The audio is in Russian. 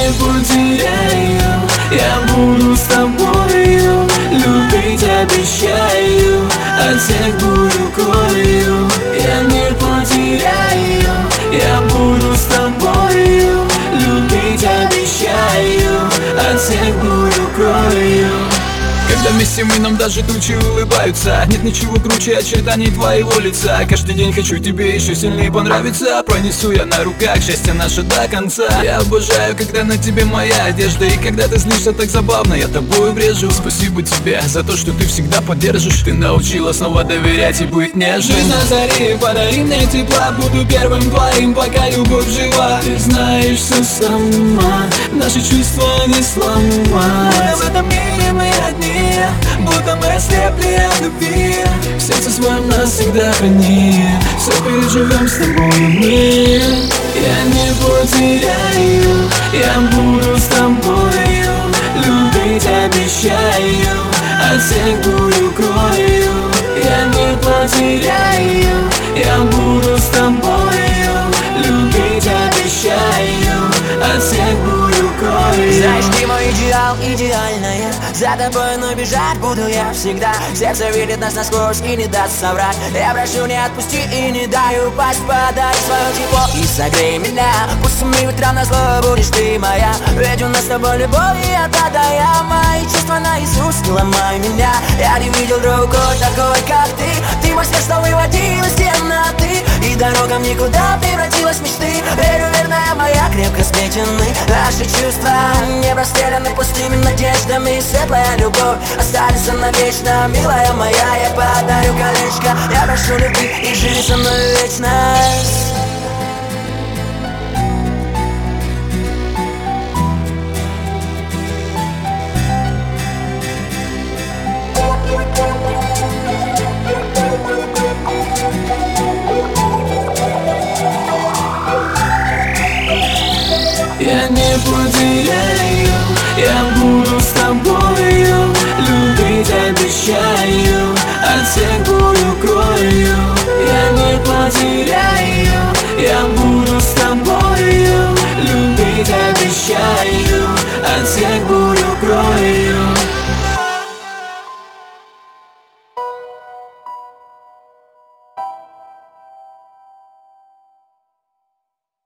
не потеряю, я буду с тобою, любить обещаю, от всех буду кровью. Я не потеряю, я буду с тобою, любить обещаю, от всех буду кровью. Когда вместе мы, нам даже тучи улыбаются. Нет ничего круче очертаний твоего лица. Каждый день хочу тебе еще сильнее понравиться. Пронесу я на руках счастье наше до конца. Я обожаю, когда на тебе моя одежда. И когда ты злишься так забавно, я тобой брежу. Спасибо тебе за то, что ты всегда поддержишь. Ты научила снова доверять и быть нежным. Жизнь на заре, подари мне тепла. Буду первым твоим, пока любовь жива. Ты знаешь все сама, наши чувства не сломать. В этом мире мы одни, будто мы ослепли от любви. В сердце своем нас всегда храни, все переживем с тобой мы. Я не потеряю, я буду с тобою, любить обещаю, от всех буду кровью. Я не потеряю, я буду с тобою, любить обещаю, от всех буду кровью. Знаешь, ты мой идеал, идеальная. За тобой, но бежать буду я всегда. Сердце видит нас насквозь и не даст соврать. Я прошу, не отпусти и не дай упасть. Подай свое тепло и согрей меня. Пусть семи утрам назло будешь ты моя. Ведь у нас с тобой любовь, и я я. Мои чувства наизусть, не ломай меня. Я не видел другой такой, как ты. Ты мой свет, что выводил из темноты, и дорогам никуда превратилась в мечты. Верю, верная моя, крепко сплетены наши чувства, не растеряны пустыми надеждами. Светлая любовь останется навечно, милая моя. Я подарю колечко, я прошу любви и жизнь со мной вечность.